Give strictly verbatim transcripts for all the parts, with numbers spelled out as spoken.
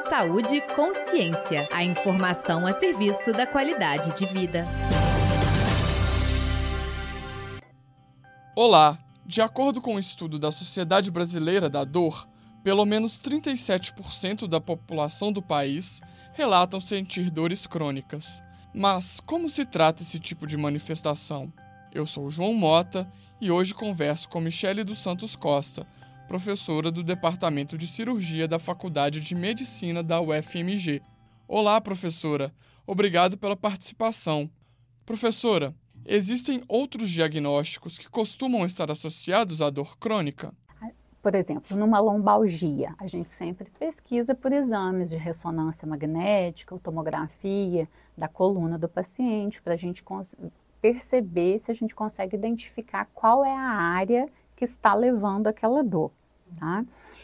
Saúde e consciência. A informação a serviço da qualidade de vida. Olá! De acordo com um estudo da Sociedade Brasileira da Dor, pelo menos trinta e sete por cento da população do país relatam sentir dores crônicas. Mas como se trata esse tipo de manifestação? Eu sou João Mota e hoje converso com Michele dos Santos Costa, professora do Departamento de Cirurgia da Faculdade de Medicina da U F M G. Olá, professora. Obrigado pela participação. Professora, existem outros diagnósticos que costumam estar associados à dor crônica? Por exemplo, numa lombalgia, a gente sempre pesquisa por exames de ressonância magnética ou tomografia da coluna do paciente para a gente perceber se a gente consegue identificar qual é a área que está levando aquela dor. Tá?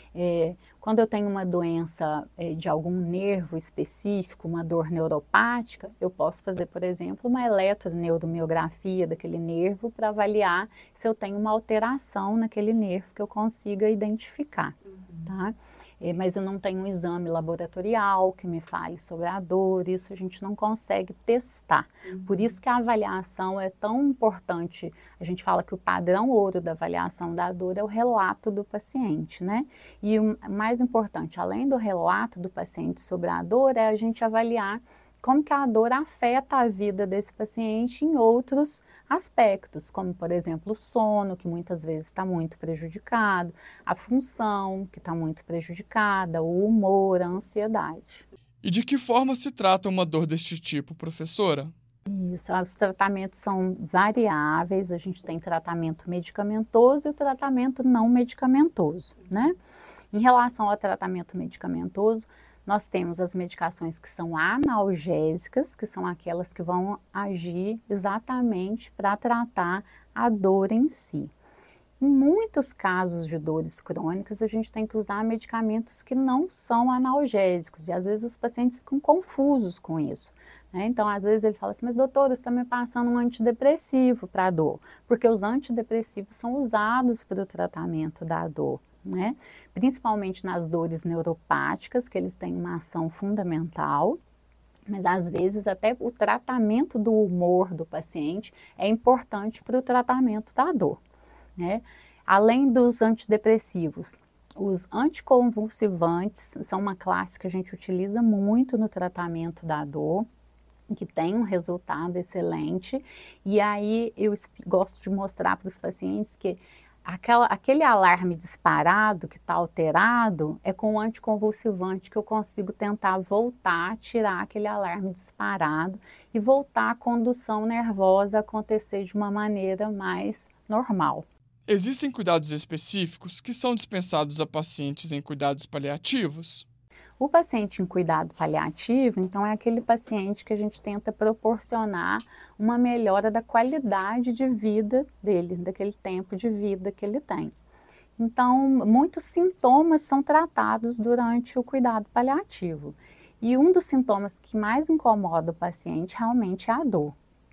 É, quando eu tenho uma doença é, de algum nervo específico, uma dor neuropática, eu posso fazer, por exemplo, uma eletroneuromiografia daquele nervo para avaliar se eu tenho uma alteração naquele nervo que eu consiga identificar. Uhum. Tá? É, mas eu não tenho um exame laboratorial que me fale sobre a dor, isso a gente não consegue testar. Uhum. Por isso que a avaliação é tão importante. A gente fala que o padrão ouro da avaliação da dor é o relato do paciente, né? E o mais importante, além do relato do paciente sobre a dor, é a gente avaliar como que a dor afeta a vida desse paciente em outros aspectos, como, por exemplo, o sono, que muitas vezes está muito prejudicado, a função, que está muito prejudicada, o humor, a ansiedade. E de que forma se trata uma dor deste tipo, professora? Isso, os tratamentos são variáveis, a gente tem tratamento medicamentoso e o tratamento não medicamentoso, né? Em relação ao tratamento medicamentoso, nós temos as medicações que são analgésicas, que são aquelas que vão agir exatamente para tratar a dor em si. Em muitos casos de dores crônicas, a gente tem que usar medicamentos que não são analgésicos e às vezes os pacientes ficam confusos com isso, né? Então, às vezes ele fala assim, mas doutora, você está me passando um antidepressivo para a dor, porque os antidepressivos são usados para o tratamento da dor. Né? Principalmente nas dores neuropáticas, que eles têm uma ação fundamental, mas às vezes até o tratamento do humor do paciente é importante para o tratamento da dor, né? Além dos antidepressivos, os anticonvulsivantes são uma classe que a gente utiliza muito no tratamento da dor, que tem um resultado excelente, e aí eu gosto de mostrar para os pacientes que Aquela, aquele alarme disparado que está alterado, é com o anticonvulsivante que eu consigo tentar voltar, tirar aquele alarme disparado e voltar a condução nervosa a acontecer de uma maneira mais normal. Existem cuidados específicos que são dispensados a pacientes em cuidados paliativos? O paciente em cuidado paliativo, então, é aquele paciente que a gente tenta proporcionar uma melhora da qualidade de vida dele, daquele tempo de vida que ele tem. Então, muitos sintomas são tratados durante o cuidado paliativo. E um dos sintomas que mais incomoda o paciente realmente é a dor,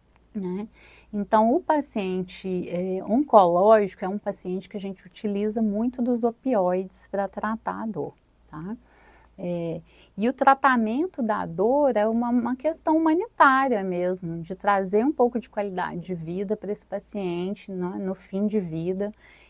né? Então, o paciente é, oncológico é um paciente que a gente utiliza muito dos opioides para tratar a dor, tá? É, e o tratamento da dor é uma, uma questão humanitária mesmo, de trazer um pouco de qualidade de vida para esse paciente no, no fim de vida.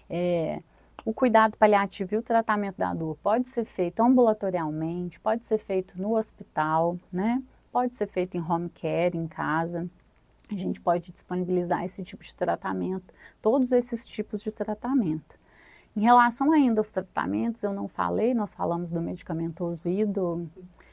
É, o cuidado paliativo e o tratamento da dor pode ser feito ambulatorialmente, pode ser feito no hospital, né? Pode ser feito em home care, em casa. A gente pode disponibilizar esse tipo de tratamento, todos esses tipos de tratamento. Em relação ainda aos tratamentos, eu não falei, nós falamos do medicamentoso e do,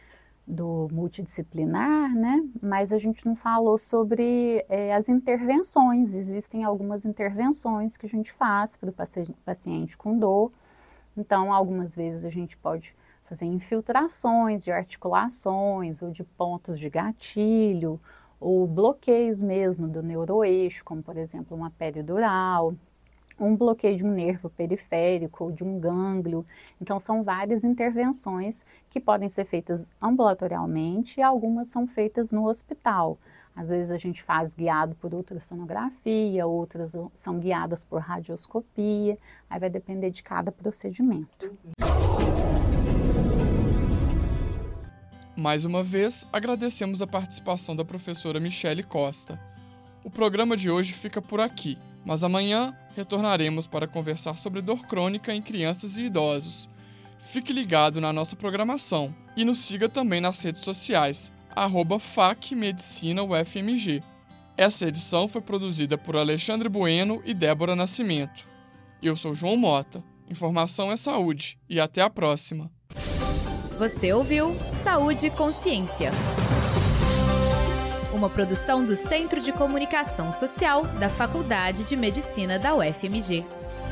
do multidisciplinar, né? Mas a gente não falou sobre é, as intervenções. Existem algumas intervenções que a gente faz para o paci- paciente com dor. Então, algumas vezes a gente pode fazer infiltrações de articulações ou de pontos de gatilho, ou bloqueios mesmo do neuroeixo, como por exemplo uma peridural, um bloqueio de um nervo periférico ou de um gânglio. Então, são várias intervenções que podem ser feitas ambulatorialmente e algumas são feitas no hospital. Às vezes a gente faz guiado por ultrassonografia, outras são guiadas por radioscopia, aí vai depender de cada procedimento. Mais uma vez, agradecemos a participação da professora Michele Costa. O programa de hoje fica por aqui, mas amanhã retornaremos para conversar sobre dor crônica em crianças e idosos. Fique ligado na nossa programação e nos siga também nas redes sociais, arroba F A C Medicina U F M G. Essa edição foi produzida por Alexandre Bueno e Débora Nascimento. Eu sou João Mota. Informação é saúde e até a próxima. Você ouviu Saúde e Consciência. Uma produção do Centro de Comunicação Social da Faculdade de Medicina da U F M G.